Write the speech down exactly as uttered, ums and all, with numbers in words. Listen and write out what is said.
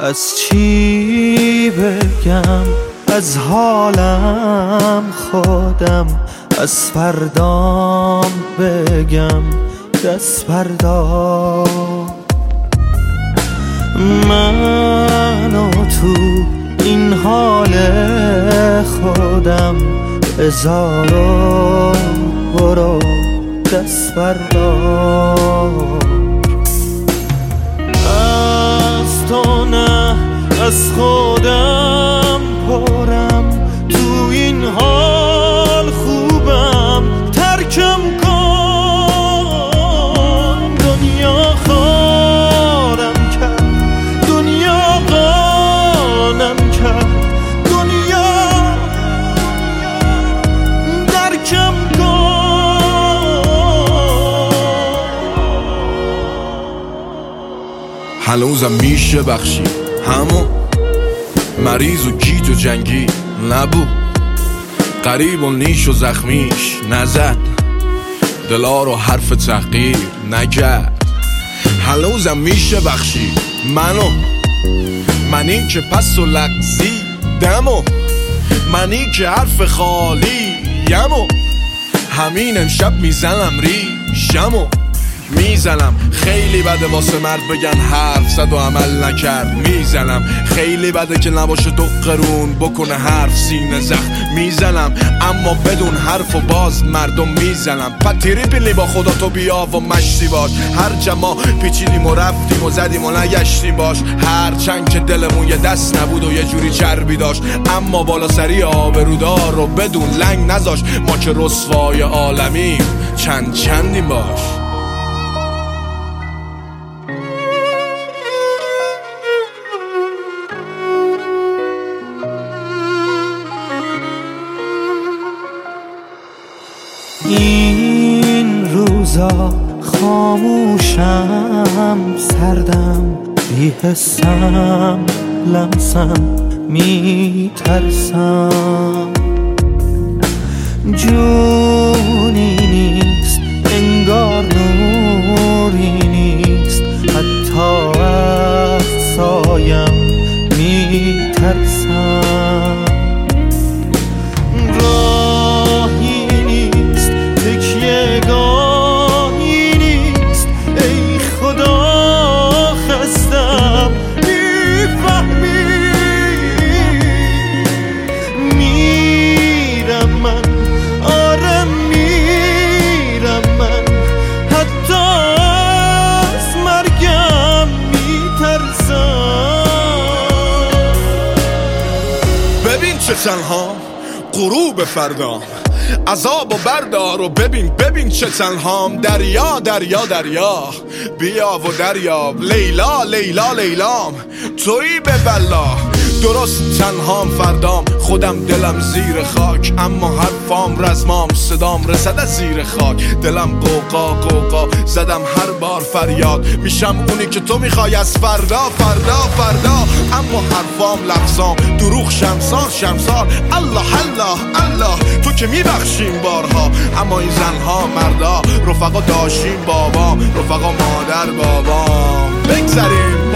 از چی بگم، از حالم خودم، از فردام بگم دست فردا. من و تو این حال خودم، بذار و برو دست بردار. از تو نه از خودم پرم، تو این حال خوبم ترکم کن. دنیا خارم کرد، دنیا قانم کرد، دنیا درکم کن. هنوزم میشه بخشی همون مریض و گیج و جنگی نبود، قریب و نیش و زخمیش نزد، دلا رو حرف تحقیر نکرد. هنوزم میشه بخشی منو، منی که پس و لغزی دمو، منی که حرف خالی یمو، همین امشب میزنم ریشمو میزنم. خیلی بده واسه مرد بگن حرف زد و عمل نکرد، میزنم. خیلی بده که نباشه دو قرون بکنه حرف سینه زخم، میزنم. اما بدون حرف و باز مردم میزنم. پتیری پیلی با خدا تو بیا و مشتی باش، هر جما پیچیدیم و رفتیم و زدیم و نگشتیم باش. هر چند که دلمون یه دست نبود و یه جوری چربی داشت، اما بالا سری آبرودار رو بدون لنگ نذاش. ما که رسوای عالمیم چند چندیم باش. این روزا خاموشم، سردم، بی‌حسم، لمسم، میترسم. جونی نیست انگار، نوری نیست، حتی از سایم میترسم. چه تنها غروب فردام، عذاب و بردار و ببین ببین چه تنهام. دریا دریا دریا بیا و دریاب، لیلا لیلا لیلام تویی به بلا. درست تنهام فردام، خودم دلم زیر خاک، اما حرفام رزمام، صدام رسد از زیر خاک. دلم قوقا قوقا زدم هر بار فریاد، میشم اونی که تو میخوای از فردا فردا فردا. اما حرفام لفظام دروغ شمسار شمسار. الله الله الله تو که میبخشیم بارها، اما این زنها مردا رفقا داشتیم بابام، رفقا مادر بابام. بگذاریم